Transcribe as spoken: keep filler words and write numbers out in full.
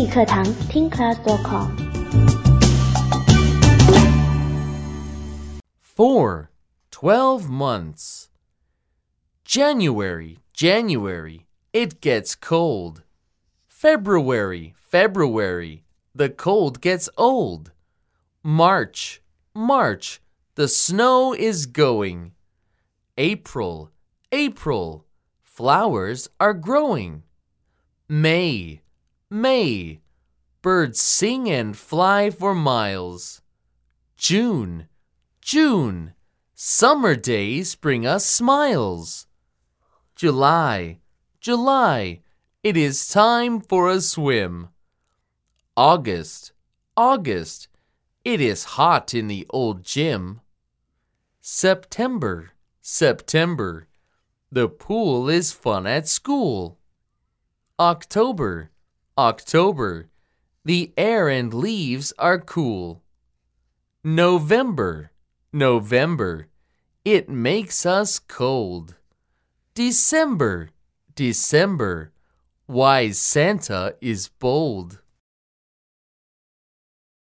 语课堂听 class dot com。 four. Twelve months. January, January, it gets cold. February, February, the cold gets old. March, March, the snow is going. April, April, flowers are growing. May, May, birds sing and fly for miles. June, June, summer days bring us smiles. July, July, it is time for a swim. August, August, it is hot in the old gym. September, September, the pool is fun at school. October, October, the air and leaves are cool. November, November, it makes us cold. December, December, wise Santa is bold.